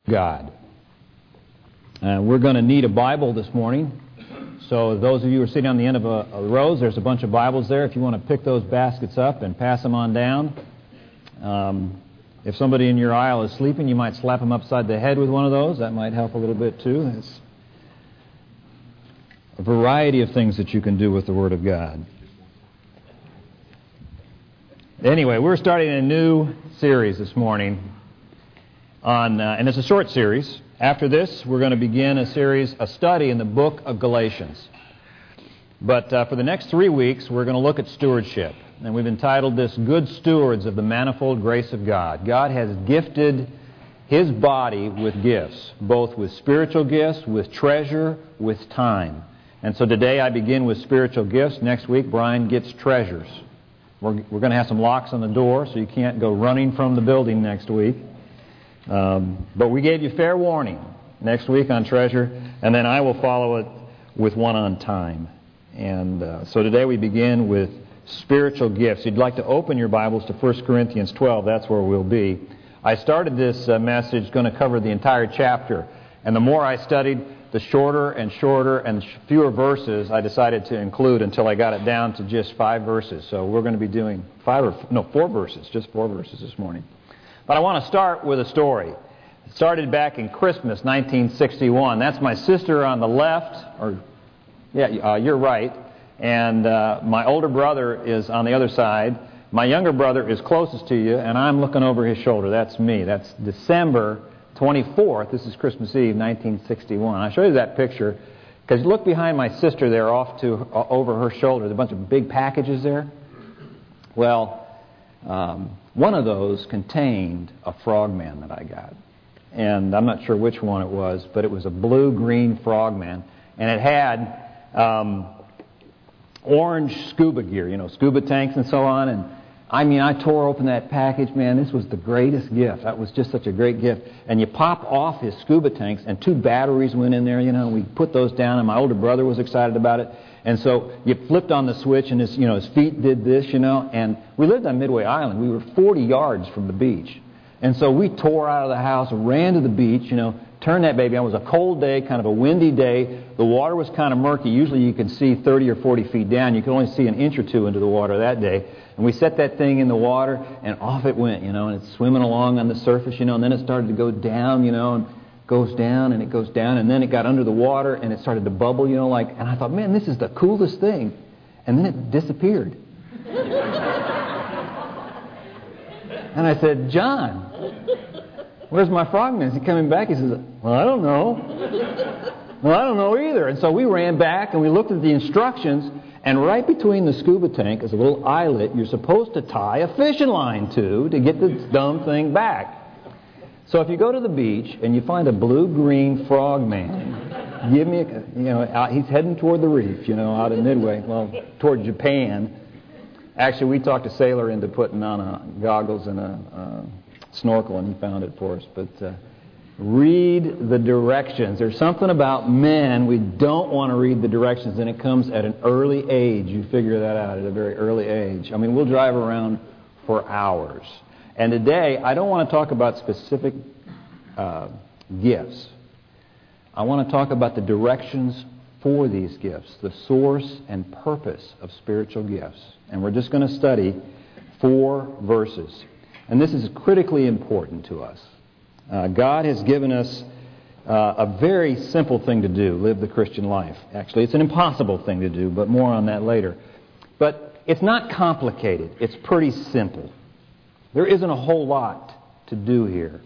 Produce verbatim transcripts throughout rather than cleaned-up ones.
God. Uh, we're going to need a Bible this morning. So those of you who are sitting on the end of a, a rows, there's a bunch of Bibles there. If you want to pick those baskets up and pass them on down. Um, if somebody in your aisle is sleeping, you might slap them upside the head with one of those. That might help a little bit too. It's a variety of things that you can do with the Word of God. Anyway, we're starting a new series this morning, on, uh, and it's a short series. After this, we're going to begin a series, a study in the book of Galatians. But uh, for the next three weeks, we're going to look at stewardship. And we've entitled this, Good Stewards of the Manifold Grace of God. God has gifted His body with gifts, both with spiritual gifts, with treasure, with time. And so today I begin with spiritual gifts. Next week, Brian gets treasures. We're, we're going to have some locks on the door, so you can't go running from the building next week. Um, but we gave you fair warning next week on treasure, and then I will follow it with one on time. And uh, so today we begin with spiritual gifts. If you'd like to open your Bibles to First Corinthians twelve, that's where we'll be. I started this uh, message going to cover the entire chapter, and the more I studied, the shorter and shorter and fewer verses I decided to include until I got it down to just five verses. So we're going to be doing five or no four verses, just four verses this morning. But I want to start with a story. It started back in Christmas, nineteen sixty-one. That's my sister on the left, or yeah, uh, you're right. And uh, my older brother is on the other side. My younger brother is closest to you, and I'm looking over his shoulder. That's me. That's December twenty-fourth. This is Christmas Eve, nineteen sixty-one. I show you that picture because look behind my sister there, off to uh, over her shoulder. There's a bunch of big packages there. Well, um, one of those contained a frogman that I got. And I'm not sure which one it was, but it was a blue-green frogman. And it had um, orange scuba gear, you know, scuba tanks and so on. And I mean, I tore open that package, man. This was the greatest gift. That was just such a great gift. And you pop off his scuba tanks, and two batteries went in there, you know, and we put those down, and my older brother was excited about it. And so you flipped on the switch, and his, you know, his feet did this, you know. And we lived on Midway Island. We were forty yards from the beach. And so we tore out of the house, ran to the beach, you know, turned that baby on. It was a cold day, kind of a windy day. The water was kind of murky. Usually you can see thirty or forty feet down. You could only see an inch or two into the water that day. And we set that thing in the water, and off it went, you know, and it's swimming along on the surface, you know, and then it started to go down, you know, and goes down, and it goes down, and then it got under the water, and it started to bubble, you know, like, and I thought, man, this is the coolest thing. And then it disappeared. And I said, John, where's my frogman? Is he coming back? He says, well, I don't know. Well, I don't know either. And so we ran back, and we looked at the instructions, and right between the scuba tank is a little eyelet you're supposed to tie a fishing line to to get this dumb thing back. So if you go to the beach and you find a blue-green frogman, give me a, you know, out, he's heading toward the reef, you know, out in Midway, well, toward Japan. Actually, we talked a sailor into putting on a goggles and a, a snorkel, and he found it for us. But uh, read the directions. There's something about men, we don't want to read the directions, and it comes at an early age. You figure that out at a very early age. I mean, we'll drive around for hours. And today, I don't want to talk about specific uh, gifts. I want to talk about the directions for these gifts, the source and purpose of spiritual gifts. And we're just going to study four verses. And this is critically important to us. Uh, God has given us uh, a very simple thing to do, live the Christian life. Actually, it's an impossible thing to do, but more on that later. But it's not complicated. It's pretty simple. There isn't a whole lot to do here.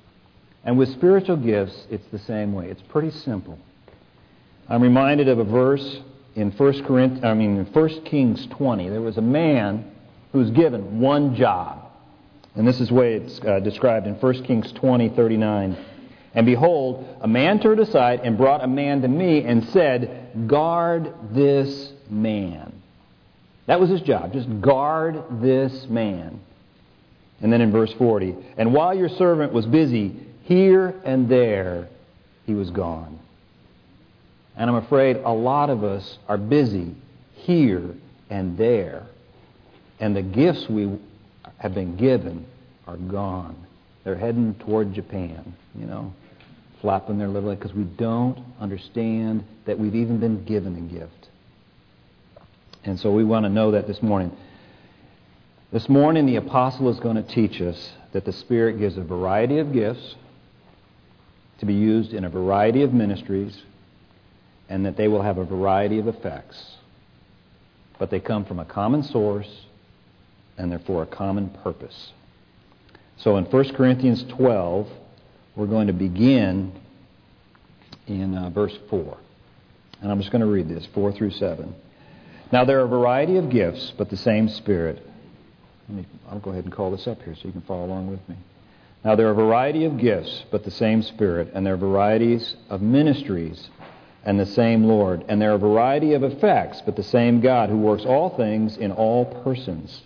And with spiritual gifts, it's the same way. It's pretty simple. I'm reminded of a verse in First Corinthians, I mean in First Kings twenty. There was a man who was given one job. And this is the way it's uh, described in First Kings twenty, thirty-nine. And behold, a man turned aside and brought a man to me and said, guard this man. That was his job, just guard this man. And then in verse forty, and while your servant was busy here and there, he was gone. And I'm afraid a lot of us are busy here and there. And the gifts we have been given are gone. They're heading toward Japan, you know. flapping their little head because we don't understand that we've even been given a gift. And so we want to know that this morning. This morning the apostle is going to teach us that the Spirit gives a variety of gifts to be used in a variety of ministries, and that they will have a variety of effects. But they come from a common source, and they're for a common purpose. So in First Corinthians twelve, we're going to begin in uh, verse four. And I'm just going to read this, four through seven. Now there are a variety of gifts, but the same Spirit. Let me, I'll go ahead and call this up here so you can follow along with me. Now there are a variety of gifts, but the same Spirit, and there are varieties of ministries, and the same Lord. And there are a variety of effects, but the same God, who works all things in all persons.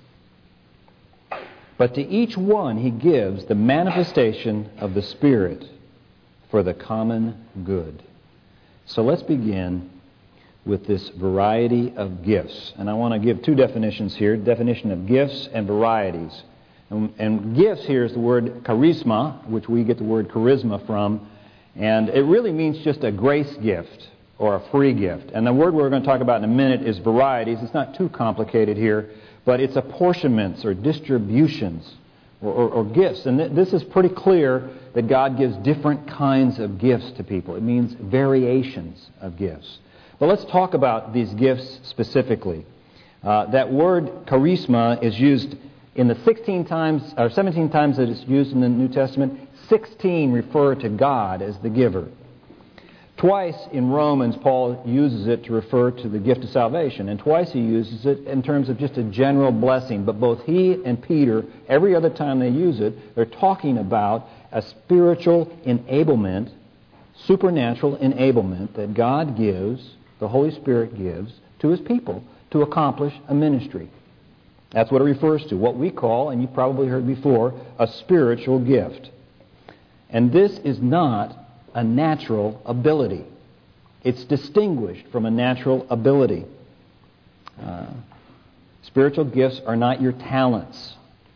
But to each one He gives the manifestation of the Spirit for the common good. So let's begin with this variety of gifts. And I want to give two definitions here. Definition of gifts and varieties. And, and gifts here is the word charisma, which we get the word charisma from. And it really means just a grace gift or a free gift. And the word we're going to talk about in a minute is varieties. It's not too complicated here, but it's apportionments or distributions or, or, or gifts. And th- this is pretty clear that God gives different kinds of gifts to people. It means variations of gifts. But let's talk about these gifts specifically. Uh, that word charisma is used in the sixteen times or seventeen times that it's used in the New Testament. sixteen refer to God as the giver. Twice in Romans, Paul uses it to refer to the gift of salvation, and twice he uses it in terms of just a general blessing. But both he and Peter, every other time they use it, they're talking about a spiritual enablement, supernatural enablement that God gives, the Holy Spirit gives, to His people to accomplish a ministry. That's what it refers to, what we call, and you've probably heard before, a spiritual gift. And this is not a natural ability. It's distinguished from a natural ability. Uh, spiritual gifts are not your talents.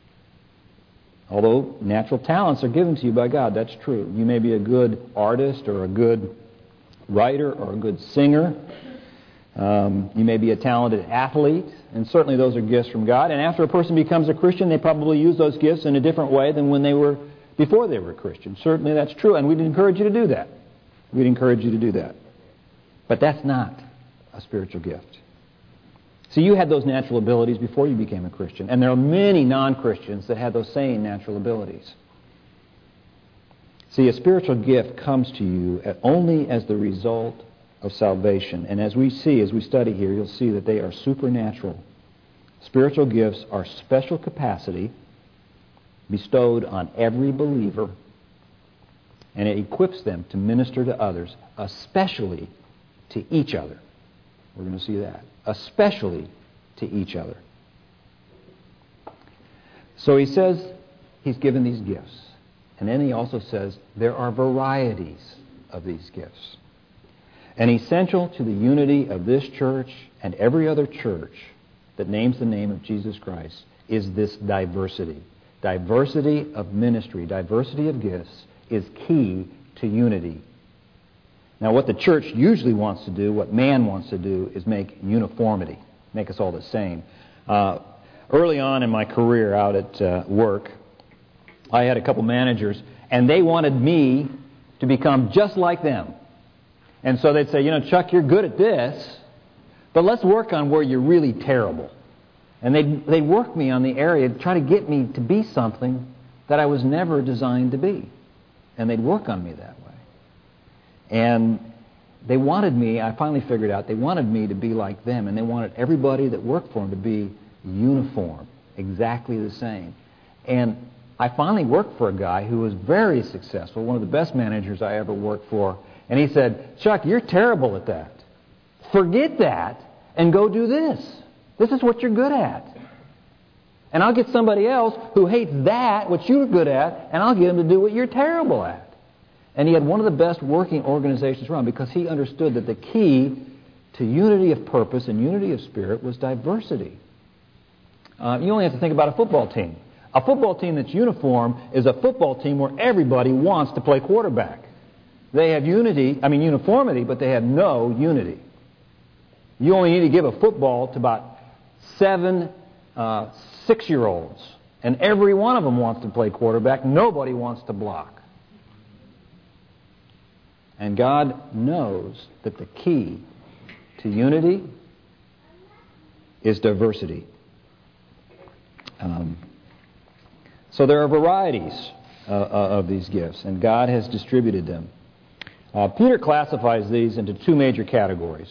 Although natural talents are given to you by God, that's true. You may be a good artist or a good writer or a good singer. Um, you may be a talented athlete, and certainly those are gifts from God. And after a person becomes a Christian, they probably use those gifts in a different way than when they were before they were Christians. Certainly that's true, and we'd encourage you to do that. We'd encourage you to do that. But that's not a spiritual gift. See, you had those natural abilities before you became a Christian, and there are many non-Christians that had those same natural abilities. See, a spiritual gift comes to you only as the result of salvation. And as we see, as we study here, you'll see that they are supernatural. Spiritual gifts are special capacity bestowed on every believer, and it equips them to minister to others, especially to each other. We're going to see that. Especially to each other. So he says he's given these gifts. And then he also says there are varieties of these gifts. And essential to the unity of this church and every other church that names the name of Jesus Christ is this diversity. Diversity of ministry, diversity of gifts is key to unity. Now, what the church usually wants to do, what man wants to do, is make uniformity, make us all the same. Uh, early on in my career out at uh, work, I had a couple managers, and they wanted me to become just like them. And so they'd say, you know, Chuck, you're good at this, but let's work on where you're really terrible. And they'd, they'd work me on the area to try to get me to be something that I was never designed to be. And they'd work on me that way. And they wanted me, I finally figured out, they wanted me to be like them, and they wanted everybody that worked for them to be uniform, exactly the same. And I finally worked for a guy who was very successful, one of the best managers I ever worked for, and he said, Chuck, you're terrible at that. Forget that and go do this. This is what you're good at. And I'll get somebody else who hates that, what you're good at, and I'll get him to do what you're terrible at. And he had one of the best working organizations around because he understood that the key to unity of purpose and unity of spirit was diversity. Uh, you only have to think about a football team. A football team that's uniform is a football team where everybody wants to play quarterback. They have unity, I mean uniformity, but they have no unity. You only need to give a football to about seven uh, six-year-olds, and every one of them wants to play quarterback. Nobody wants to block. And God knows that the key to unity is diversity. Um, so there are varieties uh, of these gifts, and God has distributed them. Uh, Peter classifies these into two major categories.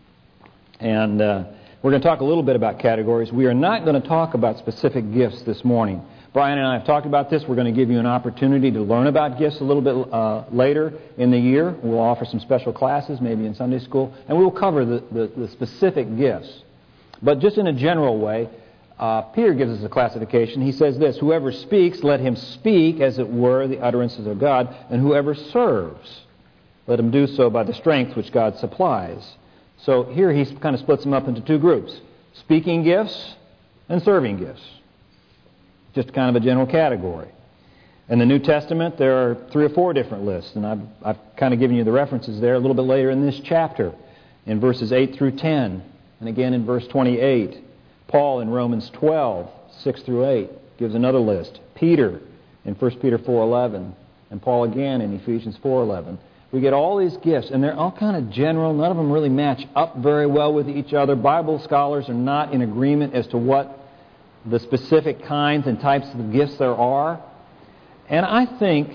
And uh, we're going to talk a little bit about categories. We are not going to talk about specific gifts this morning. Brian and I have talked about this. We're going to give you an opportunity to learn about gifts a little bit uh, later in the year. We'll offer some special classes, maybe in Sunday school, and we'll cover the, the, the specific gifts. But just in a general way, uh, Peter gives us a classification. He says this: whoever speaks, let him speak, as it were, the utterances of God, and whoever serves, let him do so by the strength which God supplies. So here he kind of splits them up into two groups: speaking gifts and serving gifts. Just kind of a general category. In the New Testament, there are three or four different lists, and I've, I've kind of given you the references there a little bit later in this chapter, in verses eight through ten, and again in verse twenty-eight. Paul in Romans twelve, six through eight, gives another list. Peter in First Peter four eleven, and Paul again in Ephesians four eleven. We get all these gifts, and they're all kind of general. None of them really match up very well with each other. Bible scholars are not in agreement as to what the specific kinds and types of gifts there are. And I think,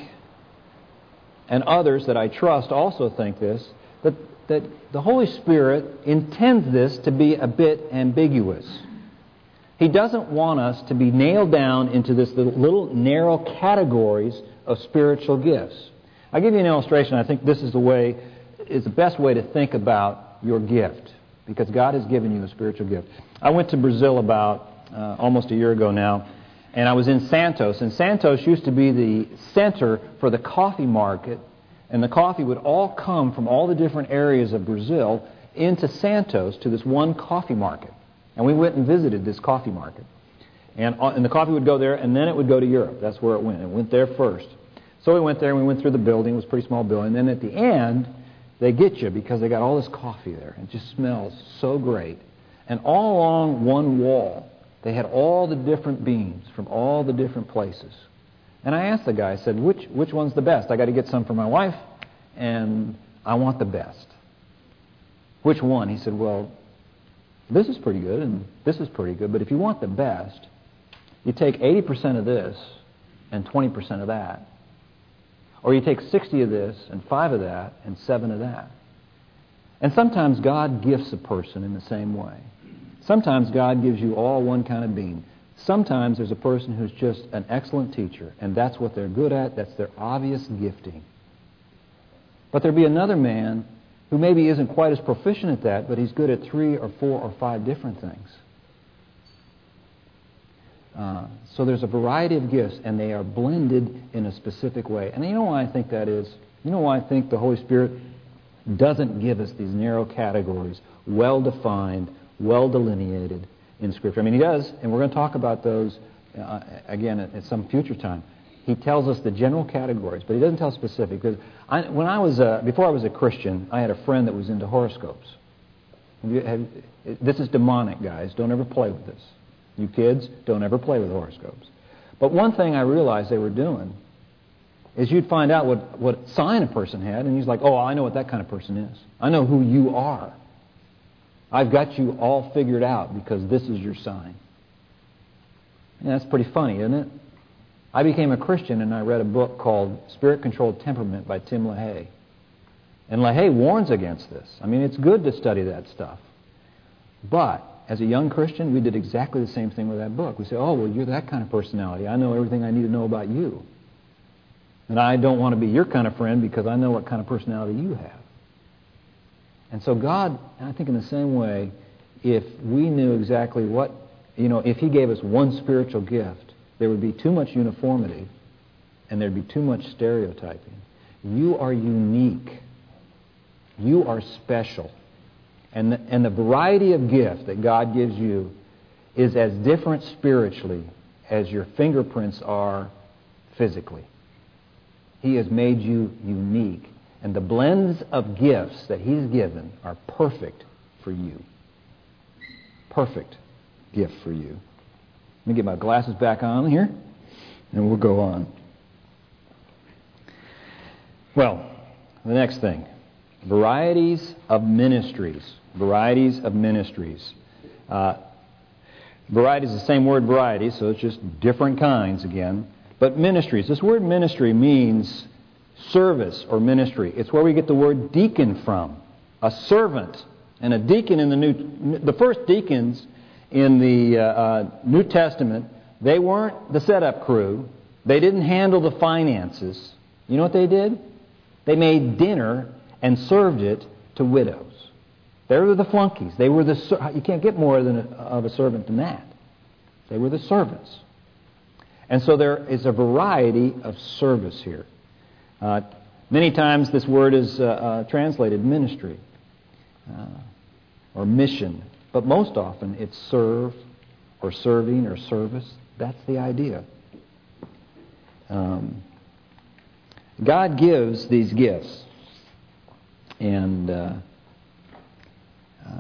and others that I trust also think this, that, that the Holy Spirit intends this to be a bit ambiguous. He doesn't want us to be nailed down into this little, little narrow categories of spiritual gifts. I'll give you an illustration. I think this is the way, is the best way to think about your gift, because God has given you a spiritual gift. I went to Brazil about uh, almost a year ago now, and I was in Santos. And Santos used to be the center for the coffee market, and the coffee would all come from all the different areas of Brazil into Santos to this one coffee market. And we went and visited this coffee market. And, and the coffee would go there, and then it would go to Europe. That's where it went. It went there first. So we went there, and we went through the building. It was a pretty small building. And then at the end, they get you because they got all this coffee there. It just smells so great. And all along one wall, they had all the different beans from all the different places. And I asked the guy, I said, which, which one's the best? I got to get some for my wife, and I want the best. Which one? He said, well, this is pretty good, and this is pretty good, but if you want the best, you take eighty percent of this and twenty percent of that. Or you take sixty of this and five of that and seven of that. And sometimes God gifts a person in the same way. Sometimes God gives you all one kind of being. Sometimes there's a person who's just an excellent teacher, and that's what they're good at. That's their obvious gifting. But there'll be another man who maybe isn't quite as proficient at that, but he's good at three or four or five different things. Uh, so there's a variety of gifts, and they are blended in a specific way. And you know why I think that is? You know why I think the Holy Spirit doesn't give us these narrow categories, well-defined, well-delineated in Scripture? I mean, He does, and we're going to talk about those uh, again at, at some future time. He tells us the general categories, but He doesn't tell specific. Because I, when I was uh, before I was a Christian, I had a friend that was into horoscopes. Have you, have, this is demonic, guys. Don't ever play with this. You kids, don't ever play with horoscopes. But one thing I realized they were doing is you'd find out what, what sign a person had, and he's like, oh, I know what that kind of person is. I know who you are. I've got you all figured out because this is your sign. And that's pretty funny, isn't it? I became a Christian and I read a book called Spirit-Controlled Temperament by Tim LaHaye. And LaHaye warns against this. I mean, it's good to study that stuff. But as a young Christian, we did exactly the same thing with that book. We say, oh, well, you're that kind of personality. I know everything I need to know about you. And I don't want to be your kind of friend because I know what kind of personality you have. And so God, I think in the same way, if we knew exactly what, you know, if He gave us one spiritual gift, there would be too much uniformity and there'd be too much stereotyping. You are unique. You are special. And the, and the variety of gift that God gives you is as different spiritually as your fingerprints are physically. He has made you unique. And the blends of gifts that He's given are perfect for you. Perfect gift for you. Let me get my glasses back on here, and we'll go on. Well, the next thing. Varieties of ministries. Varieties of ministries. Uh, variety is the same word variety, so it's just different kinds again. But ministries. This word ministry means service or ministry. It's where we get the word deacon from. A servant. And a deacon in the New... The first deacons in the uh, uh, New Testament, they weren't the setup crew. They didn't handle the finances. You know what they did? They made dinner and served it to widows. They were the flunkies. They were the... You can't get more than a, of a servant than that. They were the servants. And so there is a variety of service here. Uh, many times this word is uh, uh, translated ministry uh, or mission, but most often it's serve or serving or service. That's the idea. Um, God gives these gifts, and uh, uh,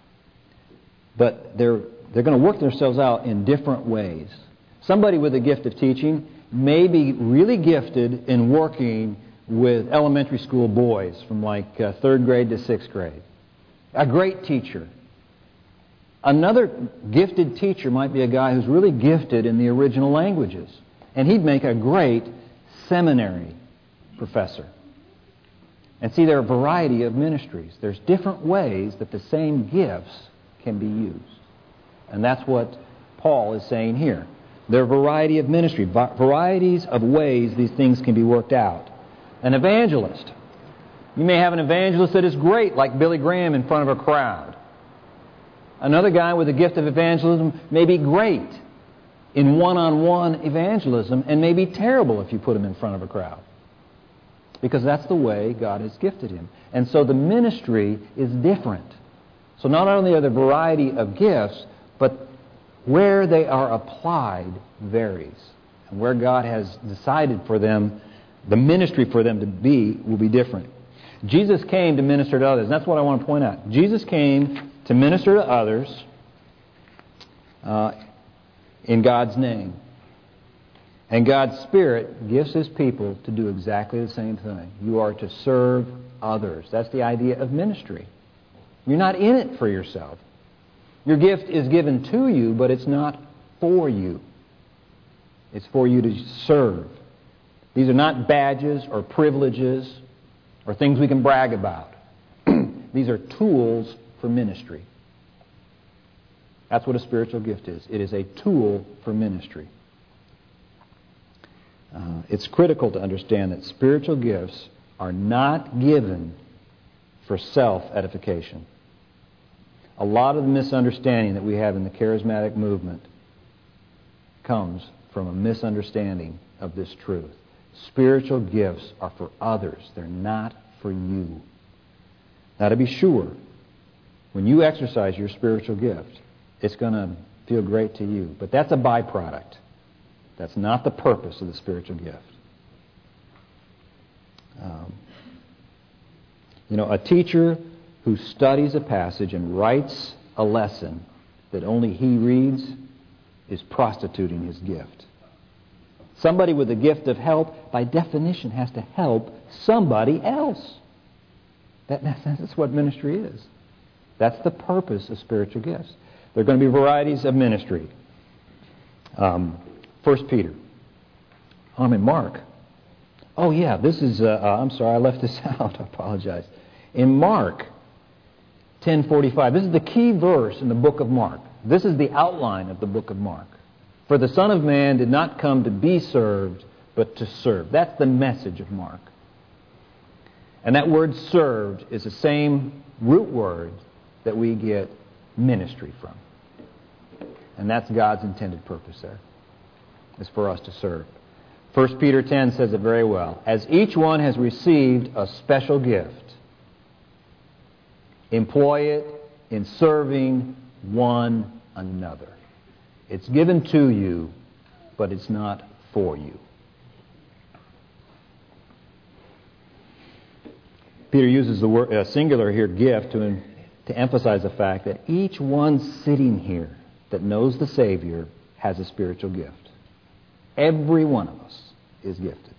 but they're they're going to work themselves out in different ways. Somebody with a gift of teaching may be really gifted in working with elementary school boys from like uh, third grade to sixth grade. A great teacher. Another gifted teacher might be a guy who's really gifted in the original languages. And he'd make a great seminary professor. And see, there are a variety of ministries. There's different ways that the same gifts can be used. And that's what Paul is saying here. There are a variety of ministry, varieties of ways these things can be worked out. An evangelist. You may have an evangelist that is great, like Billy Graham in front of a crowd. Another guy with a gift of evangelism may be great in one-on-one evangelism and may be terrible if you put him in front of a crowd. Because that's the way God has gifted him. And so the ministry is different. So not only are there a variety of gifts, but where they are applied varies. And where God has decided for them, the ministry for them to be, will be different. Jesus came to minister to others. And that's what I want to point out. Jesus came to minister to others uh, in God's name. And God's Spirit gives His people to do exactly the same thing. You are to serve others. That's the idea of ministry. You're not in it for yourself. Your gift is given to you, but it's not for you. It's for you to serve. These are not badges or privileges or things we can brag about. These are tools for ministry. That's what a spiritual gift is. It is a tool for ministry. Uh, it's critical to understand that spiritual gifts are not given for self-edification. A lot of the misunderstanding that we have in the charismatic movement comes from a misunderstanding of this truth. Spiritual gifts are for others. They're not for you. Now, to be sure, when you exercise your spiritual gift, it's going to feel great to you. But that's a byproduct. That's not the purpose of the spiritual gift. Um, you know, a teacher who studies a passage and writes a lesson that only he reads is prostituting his gift. Somebody with a gift of help, by definition, has to help somebody else. That, that's what ministry is. That's the purpose of spiritual gifts. There are going to be varieties of ministry. Um, First Peter. I'm in Mark. Oh, yeah, this is... Uh, uh, I'm sorry, I left this out. I apologize. In Mark ten forty-five, this is the key verse in the book of Mark. This is the outline of the book of Mark. For the Son of Man did not come to be served, but to serve. That's the message of Mark. And that word served is the same root word that we get ministry from. And that's God's intended purpose there, is for us to serve. First Peter ten says it very well. As each one has received a special gift, employ it in serving one another. It's given to you, but it's not for you. Peter uses the word uh, singular here, gift, to, to emphasize the fact that each one sitting here that knows the Savior has a spiritual gift. Every one of us is gifted.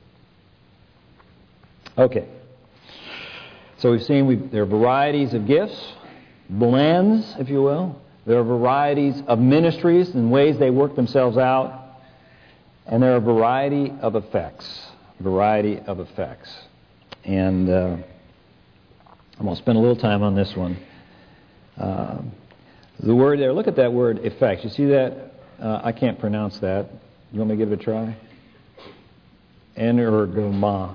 Okay. So we've seen we've, there are varieties of gifts, blends, if you will. There are varieties of ministries and ways they work themselves out. And there are a variety of effects. Variety of effects. And uh, I'm going to spend a little time on this one. Uh, the word there, look at that word, effects. You see that? Uh, I can't pronounce that. You want me to give it a try? Energoma.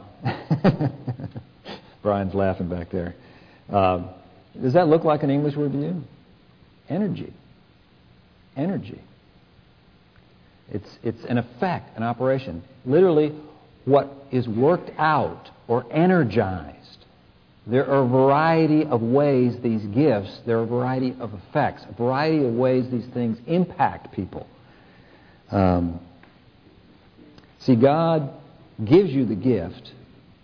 Brian's laughing back there. Uh, does that look like an English word to you? Energy. Energy. It's, it's an effect, an operation. Literally, what is worked out or energized. There are a variety of ways these gifts, there are a variety of effects, a variety of ways these things impact people. Um, see, God gives you the gift,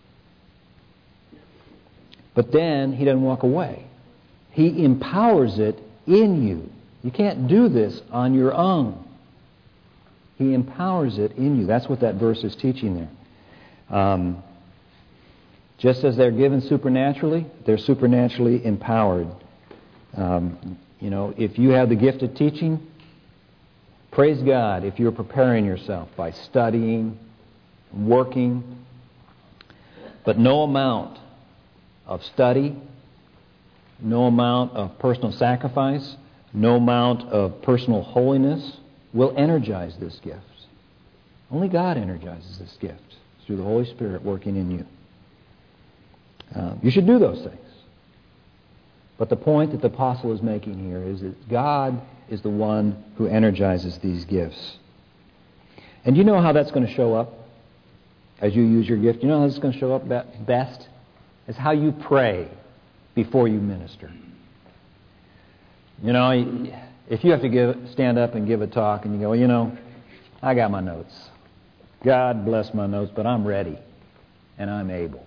but then He doesn't walk away. He empowers it in you. You can't do this on your own. He empowers it in you. That's what that verse is teaching there. Um, just as they're given supernaturally, they're supernaturally empowered. Um, you know, if you have the gift of teaching, praise God if you're preparing yourself by studying, working. But no amount of study, no amount of personal sacrifice, no amount of personal holiness will energize this gift. Only God energizes this gift through the Holy Spirit working in you. Uh, you should do those things. But the point that the apostle is making here is that God is the one who energizes these gifts. And you know how that's going to show up as you use your gift? You know how it's going to show up best? It's how you pray before you minister. You know, if you have to give, stand up and give a talk and you go, well, you know, I got my notes. God bless my notes, but I'm ready and I'm able.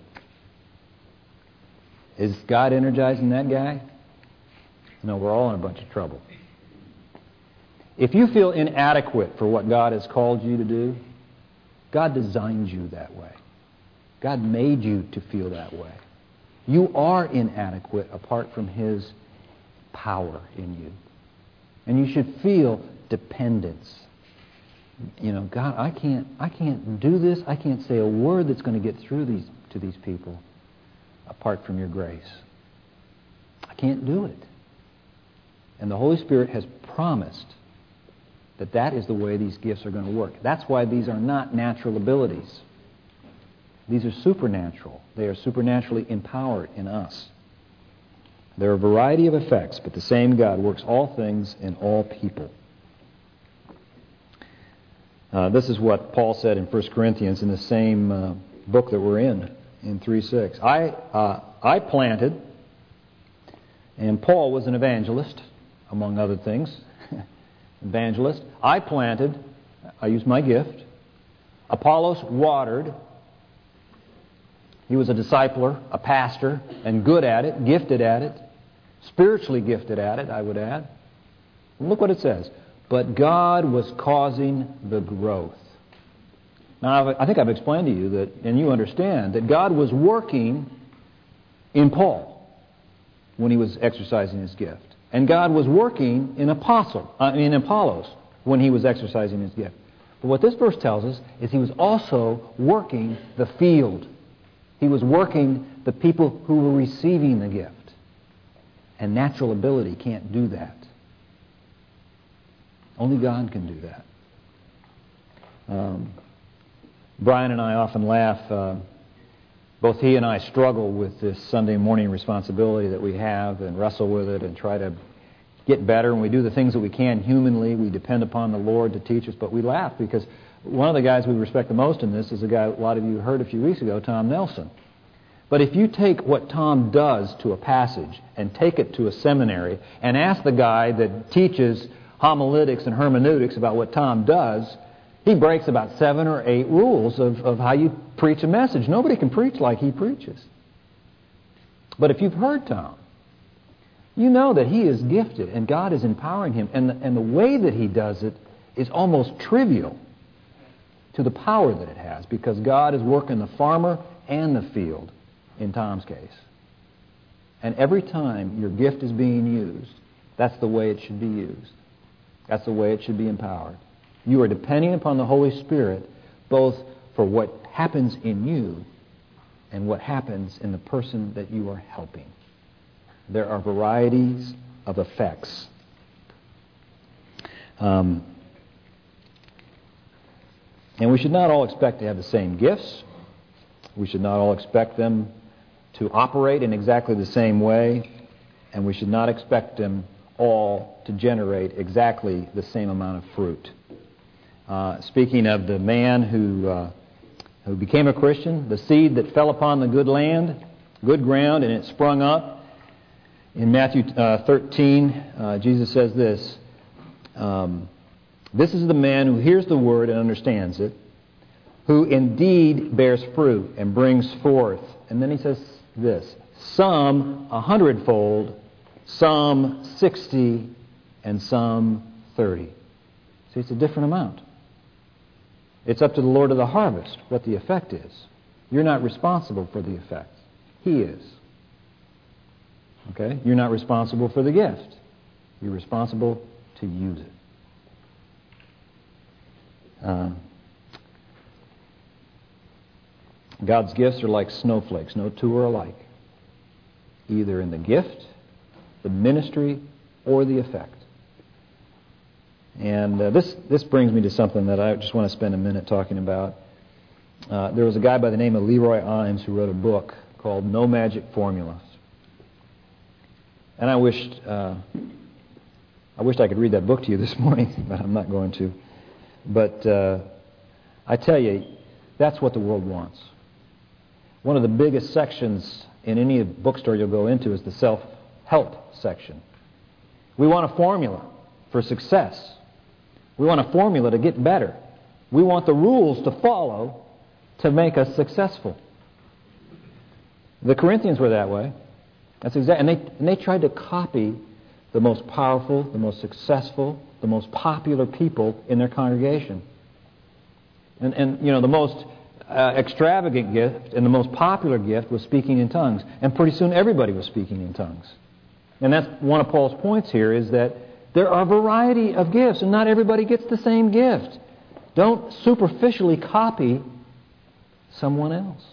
Is God energizing that guy? No, we're all in a bunch of trouble. If you feel inadequate for what God has called you to do, God designed you that way. God made you to feel that way. You are inadequate apart from His power in you. And you should feel dependence. You know, God, I can't I can't do this. I can't say a word that's going to get through these to these people apart from your grace. I can't do it. And the Holy Spirit has promised that that is the way these gifts are going to work. That's why these are not natural abilities. These are supernatural. They are supernaturally empowered in us. There are a variety of effects, but the same God works all things in all people. Uh, this is what Paul said in First Corinthians in the same uh, book that we're in, in three six. I, uh, I planted, and Paul was an evangelist, among other things. Evangelist. I planted, I used my gift. Apollos watered. He was a discipler, a pastor, and good at it, gifted at it, spiritually gifted at it, I would add. And look what it says. But God was causing the growth. Now, I think I've explained to you that, and you understand, that God was working in Paul when he was exercising his gift. And God was working in Apostle, uh, in Apollos when he was exercising his gift. But what this verse tells us is he was also working the field. He was working the people who were receiving the gift. And natural ability can't do that. Only God can do that. Um, Brian and I often laugh. Uh, both he and I struggle with this Sunday morning responsibility that we have and wrestle with it and try to get better. And we do the things that we can humanly. We depend upon the Lord to teach us. But we laugh because one of the guys we respect the most in this is a guy a lot of you heard a few weeks ago, Tom Nelson. But if you take what Tom does to a passage and take it to a seminary and ask the guy that teaches homiletics and hermeneutics about what Tom does, he breaks about seven or eight rules of, of how you preach a message. Nobody can preach like he preaches. But if you've heard Tom, you know that he is gifted and God is empowering him. And the, and the way that he does it is almost trivial to the power that it has, because God is working the farmer and the field in Tom's case. And every time your gift is being used, that's the way it should be used. That's the way it should be empowered. You are depending upon the Holy Spirit both for what happens in you and what happens in the person that you are helping. There are varieties of effects. Um, and we should not all expect to have the same gifts. We should not all expect them to operate in exactly the same way. And we should not expect them all to generate exactly the same amount of fruit. Uh, speaking of the man who uh, who became a Christian, the seed that fell upon the good land, good ground, and it sprung up. In Matthew uh, thirteen, uh, Jesus says this, um, this is the man who hears the word and understands it, who indeed bears fruit and brings forth. And then he says this, some a hundredfold, some sixty, and some thirty. See, it's a different amount. It's up to the Lord of the harvest what the effect is. You're not responsible for the effect. He is. Okay? You're not responsible for the gift. You're responsible to use it. Uh, God's gifts are like snowflakes. No two are alike. Either in the gift, the ministry, or the effect. And uh, this this brings me to something that I just want to spend a minute talking about. Uh, there was a guy by the name of Leroy Imes who wrote a book called No Magic Formulas. And I wished uh, I wished I could read that book to you this morning, but I'm not going to. But uh, I tell you, that's what the world wants. One of the biggest sections in any bookstore you'll go into is the self-help section. We want a formula for success. We want a formula to get better. We want the rules to follow to make us successful. The Corinthians were that way. That's exactly, and they and they tried to copy the most powerful, the most successful, the most popular people in their congregation. And and you know the most uh, extravagant gift and the most popular gift was speaking in tongues. And pretty soon everybody was speaking in tongues. And that's one of Paul's points here, is that there are a variety of gifts, and not everybody gets the same gift. Don't superficially copy someone else.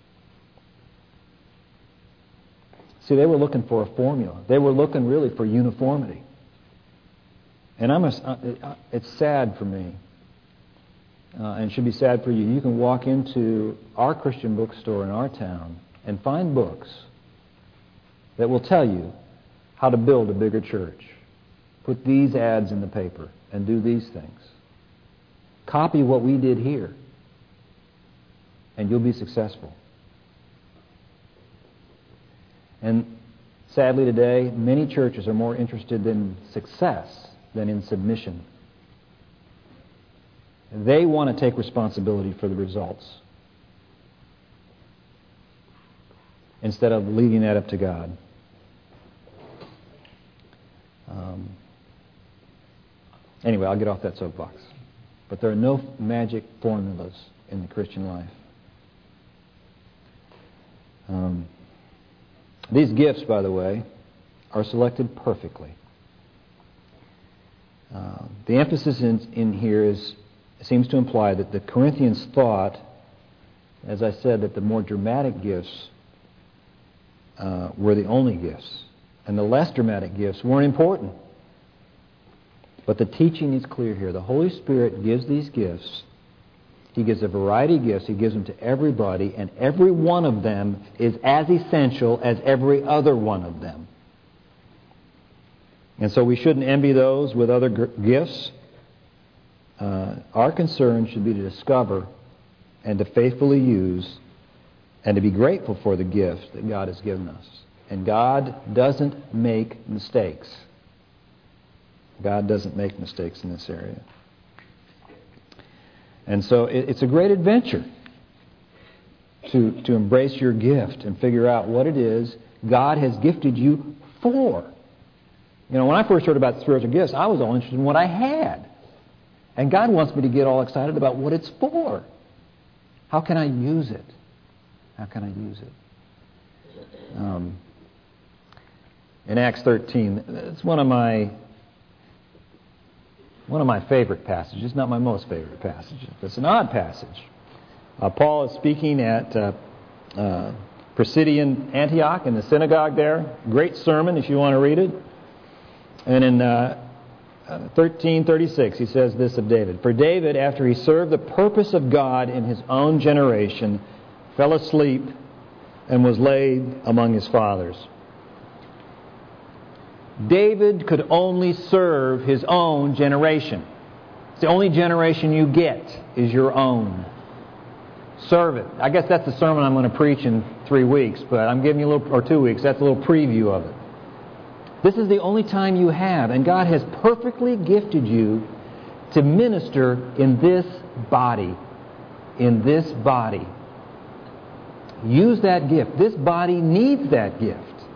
See, they were looking for a formula. They were looking really for uniformity. And I'm a, it's sad for me, uh, and it should be sad for you. You can walk into our Christian bookstore in our town and find books that will tell you how to build a bigger church. Put these ads in the paper and do these things. Copy what we did here, and you'll be successful. And sadly today, many churches are more interested in success than in submission. They want to take responsibility for the results instead of leaving that up to God. Um, Anyway, I'll get off that soapbox. But there are no magic formulas in the Christian life. Um, these gifts, by the way, are selected perfectly. Uh, the emphasis in, in here is seems to imply that the Corinthians thought, as I said, that the more dramatic gifts uh, were the only gifts, and the less dramatic gifts weren't important. But the teaching is clear here. The Holy Spirit gives these gifts. He gives a variety of gifts. He gives them to everybody, and every one of them is as essential as every other one of them. And so we shouldn't envy those with other g- gifts. Uh, our concern should be to discover and to faithfully use and to be grateful for the gift that God has given us. And God doesn't make mistakes. God doesn't make mistakes in this area. And so it, it's a great adventure to, to embrace your gift and figure out what it is God has gifted you for. You know, when I first heard about spiritual gifts, I was all interested in what I had. And God wants me to get all excited about what it's for. How can I use it? How can I use it? Um, in Acts thirteen, it's one of my one of my favorite passages, not my most favorite passage. It's an odd passage. Uh, Paul is speaking at uh, uh, Pisidian Antioch in the synagogue there. Great sermon if you want to read it. And in uh, thirteen thirty-six, he says this of David. For David, after he served the purpose of God in his own generation, fell asleep and was laid among his fathers. David could only serve his own generation. It's the only generation you get is your own. Serve it. I guess that's the sermon I'm going to preach in three weeks, but I'm giving you a little, or two weeks, that's a little preview of it. This is the only time you have, and God has perfectly gifted you to minister in this body. In this body. Use that gift. This body needs that gift.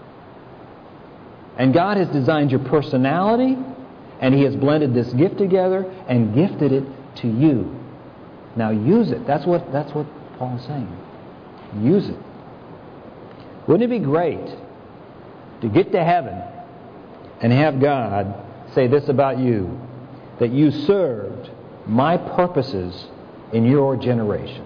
And God has designed your personality, and He has blended this gift together and gifted it to you. Now use it. That's what, that's what Paul's saying. Use it. Wouldn't it be great to get to heaven and have God say this about you, that you served my purposes in your generation?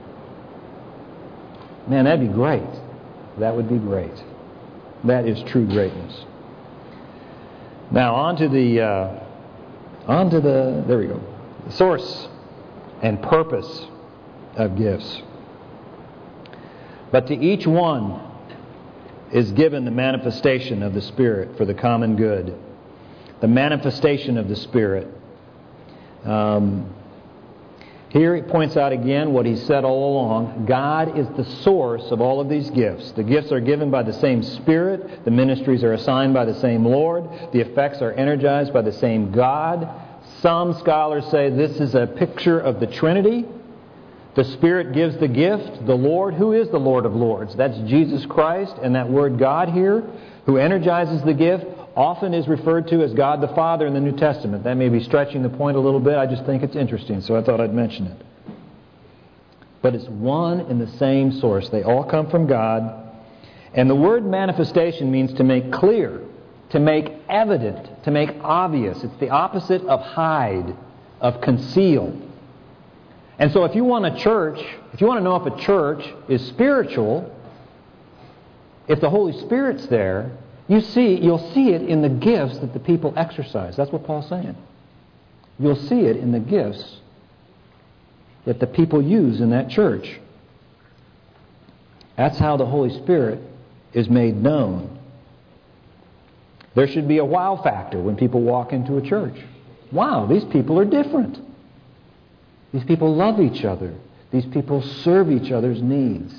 Man, that'd be great. That would be great. That is true greatness. Now, on to the, uh, on to the, there we go, the source and purpose of gifts. But to each one is given the manifestation of the Spirit for the common good. The manifestation of the Spirit. Um, here he points out again what he said all along. God is the source of all of these gifts. The gifts are given by the same Spirit. The ministries are assigned by the same Lord. The effects are energized by the same God. Some scholars say this is a picture of the Trinity. The Spirit gives the gift. The Lord, who is the Lord of Lords? That's Jesus Christ, and that word God here, who energizes the gift, often is referred to as God the Father in the New Testament. That may be stretching the point a little bit. I just think it's interesting, so I thought I'd mention it. But it's one and the same source. They all come from God. And the word manifestation means to make clear, to make evident, to make obvious. It's the opposite of hide, of conceal. And so if you want a church, if you want to know if a church is spiritual, if the Holy Spirit's there, you see, you'll see it in the gifts that the people exercise. That's what Paul's saying. You'll see it in the gifts that the people use in that church. That's how the Holy Spirit is made known. There should be a wow factor when people walk into a church. Wow, these people are different. These people love each other. These people serve each other's needs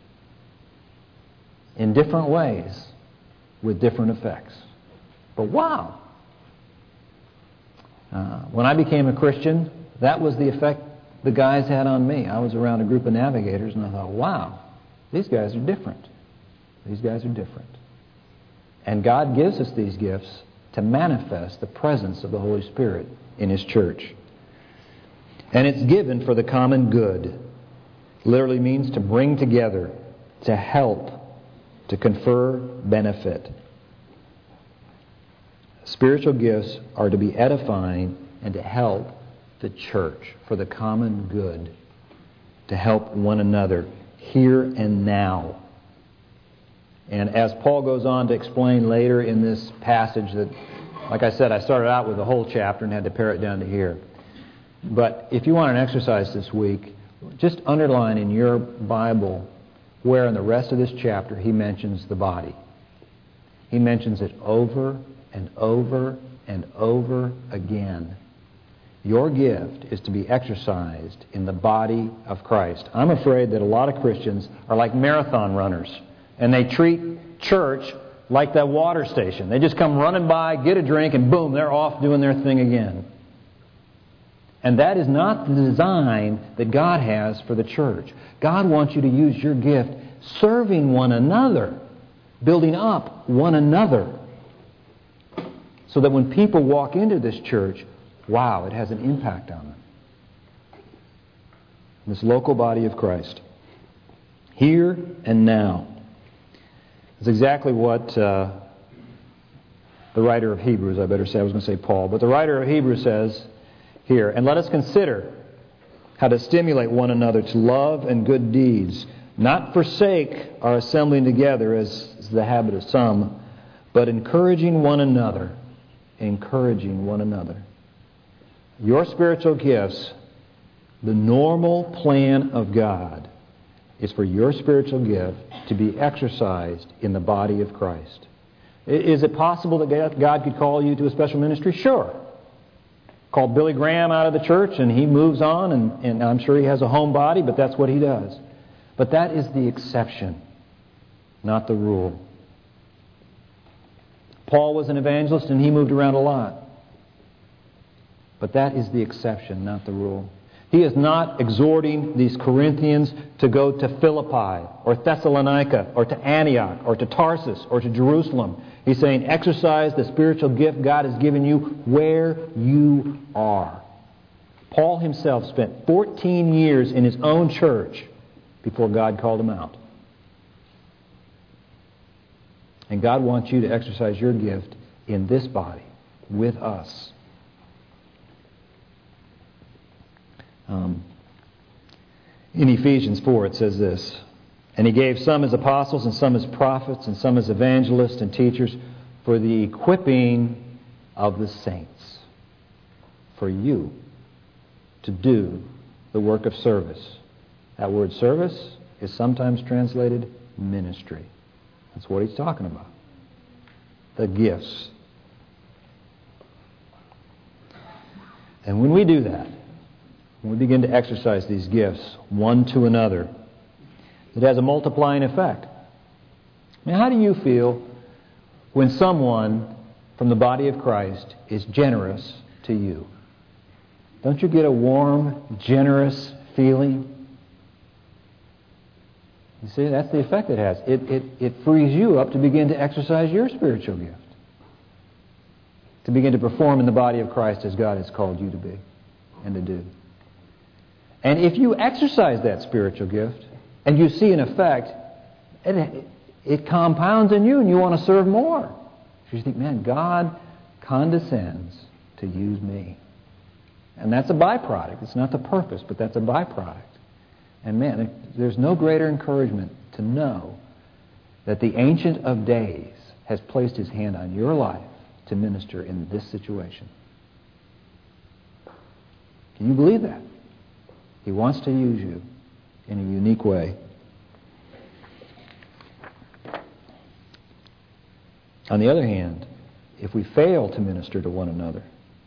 in different ways with different effects. But wow! Uh, when I became a Christian, that was the effect the guys had on me. I was around a group of navigators and I thought, wow, these guys are different. These guys are different. And God gives us these gifts to manifest the presence of the Holy Spirit in His church. And it's given for the common good. Literally means to bring together, to help, to confer benefit. Spiritual gifts are to be edifying and to help the church for the common good, to help one another here and now. And as Paul goes on to explain later in this passage that, like I said, I started out with the whole chapter and had to pare it down to here. But if you want an exercise this week, just underline in your Bible where in the rest of this chapter he mentions the body. He mentions it over and over and over again. Your gift is to be exercised in the body of Christ. I'm afraid that a lot of Christians are like marathon runners, and they treat church like that water station. They just come running by, get a drink, and boom, they're off doing their thing again. And that is not the design that God has for the church. God wants you to use your gift serving one another, building up one another, so that when people walk into this church, wow, it has an impact on them. This local body of Christ. Here and now. It's exactly what uh, the writer of Hebrews, I better say, I was going to say Paul, but the writer of Hebrews says here, and let us consider how to stimulate one another to love and good deeds, not forsake our assembling together as is the habit of some, but encouraging one another, encouraging one another. Your spiritual gifts, the normal plan of God, is for your spiritual gift to be exercised in the body of Christ. Is it possible that God could call you to a special ministry? Sure. Call Billy Graham out of the church and he moves on, and, and I'm sure he has a home body, but that's what he does. But that is the exception, not the rule. Paul was an evangelist and he moved around a lot. But that is the exception, not the rule. He is not exhorting these Corinthians to go to Philippi or Thessalonica or to Antioch or to Tarsus or to Jerusalem. He's saying exercise the spiritual gift God has given you where you are. Paul himself spent fourteen years in his own church before God called him out. And God wants you to exercise your gift in this body with us. Um, in Ephesians four it says this, and He gave some as apostles and some as prophets and some as evangelists and teachers for the equipping of the saints, for you to do the work of service. That word service is sometimes translated ministry. That's what he's talking about. The gifts. And when we do that, when we begin to exercise these gifts one to another, it has a multiplying effect. I mean, how do you feel when someone from the body of Christ is generous to you? Don't you get a warm, generous feeling? You see, that's the effect it has. It, it, it frees you up to begin to exercise your spiritual gift, to begin to perform in the body of Christ as God has called you to be and to do. And if you exercise that spiritual gift and you see an effect, it, it compounds in you and you want to serve more. So you think, man, God condescends to use me. And that's a byproduct. It's not the purpose, but that's a byproduct. And man, there's no greater encouragement to know that the Ancient of Days has placed His hand on your life to minister in this situation. Can you believe that? He wants to use you in a unique way. On the other hand, if we fail to minister to one another,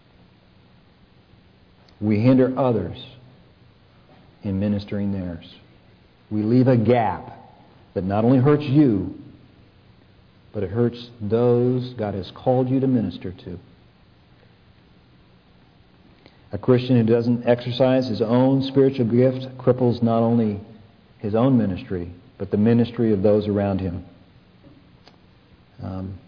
we hinder others in ministering theirs. We leave a gap that not only hurts you, but it hurts those God has called you to minister to. A Christian who doesn't exercise his own spiritual gift cripples not only his own ministry, but the ministry of those around him. Um,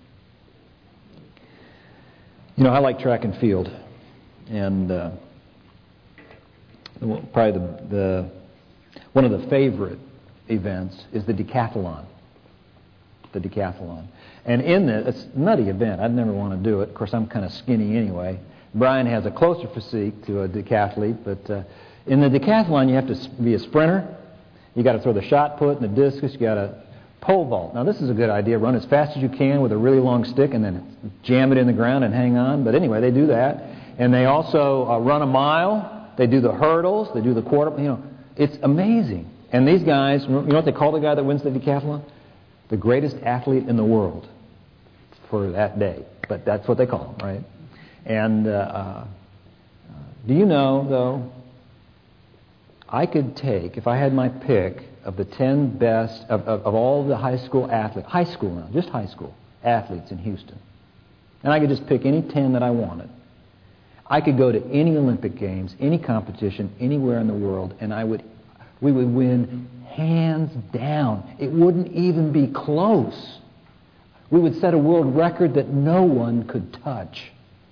you know, I like track and field, and uh, probably the, the one of the favorite events is the decathlon. The decathlon. And in this, it's a nutty event. I'd never want to do it. Of course, I'm kind of skinny anyway. Brian has a closer physique to a decathlete, but uh, in the decathlon, you have to be a sprinter. You got to throw the shot put and the discus. You got to pole vault. Now, this is a good idea. Run as fast as you can with a really long stick, and then jam it in the ground and hang on. But anyway, they do that, and they also uh, run a mile. They do the hurdles. They do the quarter. You know, it's amazing. And these guys, you know what they call the guy that wins the decathlon? The greatest athlete in the world for that day. But that's what they call him, right? And uh, uh, do you know, though, I could take, if I had my pick of the ten best, of, of, of all the high school athletes, high school now, just high school athletes in Houston, and I could just pick any ten that I wanted, I could go to any Olympic Games, any competition, anywhere in the world, and I would, we would win hands down. It wouldn't even be close. We would set a world record that no one could touch.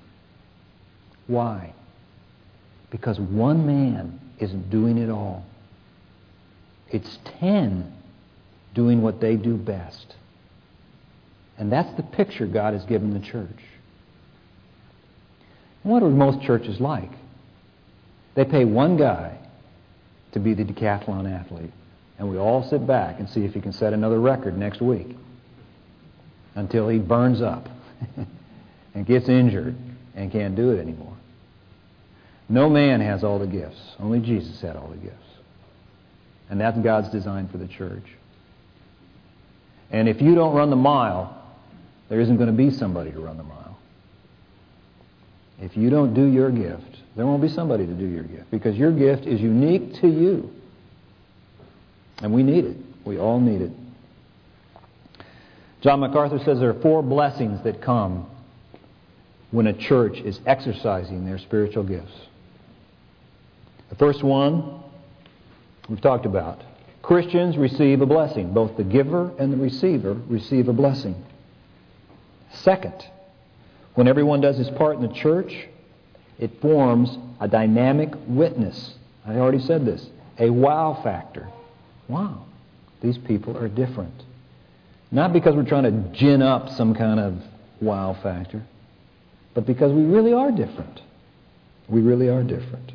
Why? Because one man isn't doing it all. It's ten doing what they do best. And that's the picture God has given the church. And what are most churches like? They pay one guy to be the decathlon athlete, and we all sit back and see if he can set another record next week until he burns up and gets injured and can't do it anymore. No man has all the gifts. Only Jesus had all the gifts. And that's God's design for the church. And if you don't run the mile, there isn't going to be somebody to run the mile. If you don't do your gift, there won't be somebody to do your gift, because your gift is unique to you. And we need it. We all need it. John MacArthur says there are four blessings that come when a church is exercising their spiritual gifts. The first one we've talked about. Christians receive a blessing. Both the giver and the receiver receive a blessing. Second, when everyone does his part in the church, it forms a dynamic witness. I already said this. A wow factor. Wow, these people are different. Not because we're trying to gin up some kind of wow factor, but because we really are different. We really are different.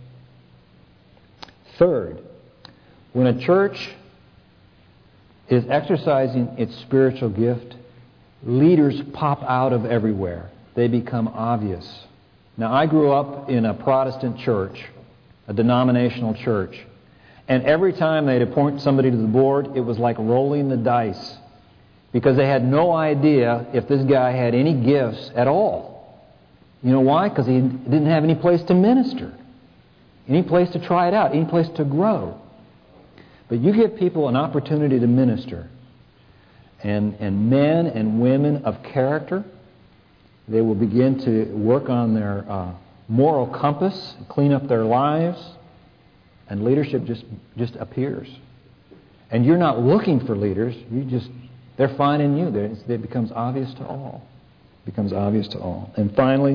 Third, when a church is exercising its spiritual gift, leaders pop out of everywhere. They become obvious. Now, I grew up in a Protestant church, a denominational church, and every time they'd appoint somebody to the board, it was like rolling the dice, because they had no idea if this guy had any gifts at all. You know why? Because he didn't have any place to minister, any place to try it out, any place to grow. But you give people an opportunity to minister, and, and men and women of character, they will begin to work on their uh, moral compass, clean up their lives, and leadership just, just appears. And you're not looking for leaders. You just they're finding you. They're, it becomes obvious to all. It becomes obvious to all. And finally,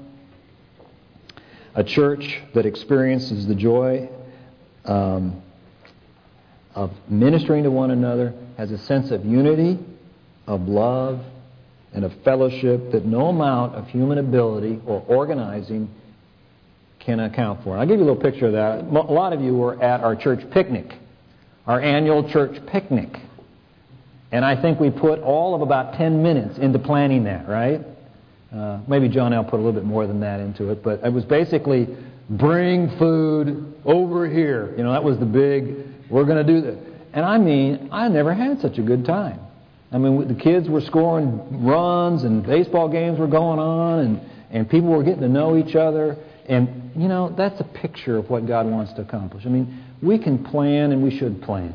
a church that experiences the joy um, of ministering to one another has a sense of unity, of love, and of fellowship that no amount of human ability or organizing can account for. I'll give you a little picture of that. A lot of you were at our church picnic, our annual church picnic. And I think we put all of about ten minutes into planning that, right? Uh, maybe John L. put a little bit more than that into it, but it was basically bring food over here. You know, that was the big, we're going to do that. And I mean, I never had such a good time. I mean, the kids were scoring runs and baseball games were going on and, and people were getting to know each other. And, you know, that's a picture of what God wants to accomplish. I mean, we can plan and we should plan.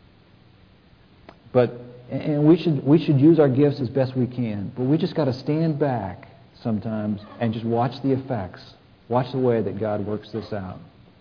But, and we should, we should use our gifts as best we can. But we just got to stand back sometimes and just watch the effects. Watch the way that God works this out.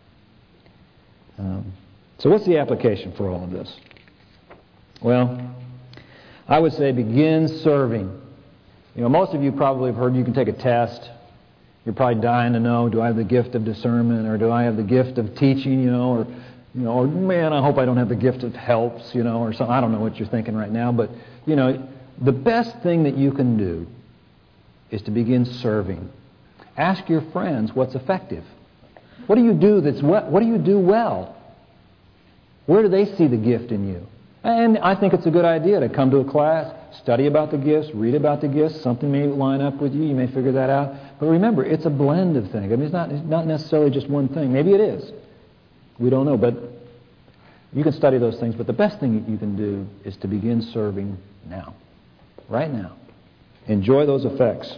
Um, so what's the application for all of this? Well, I would say begin serving. You know, most of you probably have heard you can take a test. You're probably dying to know, do I have the gift of discernment, or do I have the gift of teaching, you know, or, you know, or man, I hope I don't have the gift of helps, you know, or something. I don't know what you're thinking right now, but, you know, the best thing that you can do is to begin serving. Ask your friends what's effective. What do you do that's what? What do you do well? Where do they see the gift in you? And I think it's a good idea to come to a class, study about the gifts, read about the gifts. Something may line up with you. You may figure that out. But remember, it's a blend of things. I mean, it's not, it's not necessarily just one thing. Maybe it is. We don't know. But you can study those things. But the best thing you can do is to begin serving now. Right now. Enjoy those effects.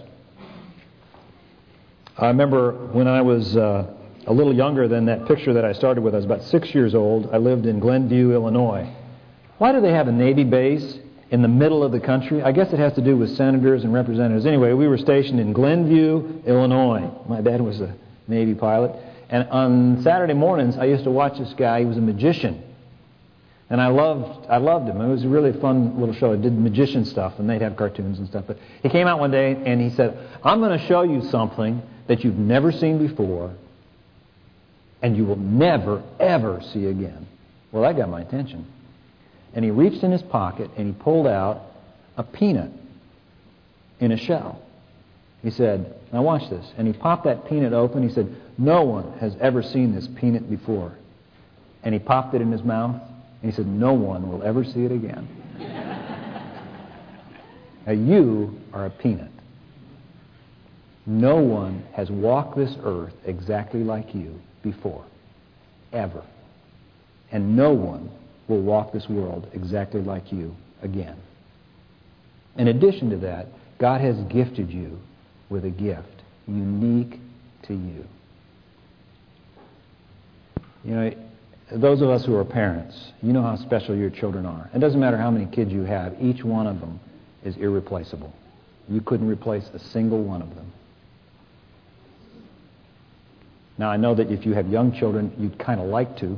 I remember when I was uh, a little younger than that picture that I started with. I was about six years old. I lived in Glenview, Illinois. Why do they have a Navy base in the middle of the country? I guess it has to do with senators and representatives. Anyway, we were stationed in Glenview, Illinois. My dad was a Navy pilot. And on Saturday mornings, I used to watch this guy. He was a magician. And I loved I loved him. It was a really fun little show. It did magician stuff, and they'd have cartoons and stuff. But he came out one day, and he said, I'm going to show you something that you've never seen before, and you will never, ever see again. Well, that got my attention. And he reached in his pocket, and he pulled out a peanut in a shell. He said, now watch this. And he popped that peanut open. He said, no one has ever seen this peanut before. And he popped it in his mouth. And he said, no one will ever see it again. Now you are a peanut. No one has walked this earth exactly like you before, ever. And no one will walk this world exactly like you again. In addition to that, God has gifted you with a gift unique to you. You know, those of us who are parents, you know how special your children are. It doesn't matter how many kids you have. Each one of them is irreplaceable. You couldn't replace a single one of them. Now, I know that if you have young children, you'd kind of like to.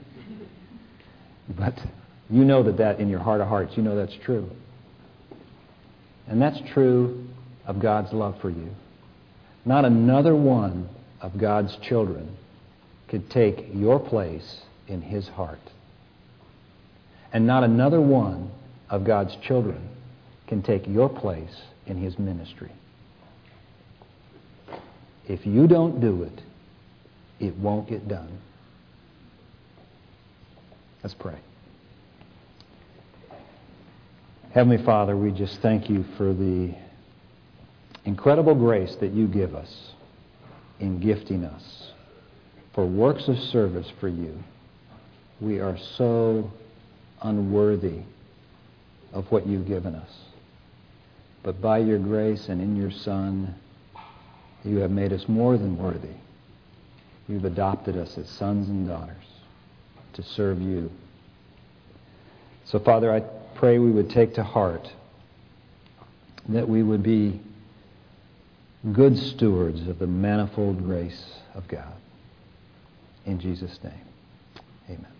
But you know that that in your heart of hearts, you know that's true. And that's true of God's love for you. Not another one of God's children could take your place in His heart. And not another one of God's children can take your place in His ministry. If you don't do it, it won't get done. Let's pray. Heavenly Father, we just thank you for the incredible grace that you give us in gifting us for works of service for you. We are so unworthy of what you've given us. But by your grace and in your Son, you have made us more than worthy. You've adopted us as sons and daughters to serve you. So, Father, I pray we would take to heart that we would be good stewards of the manifold grace of God. In Jesus' name, amen.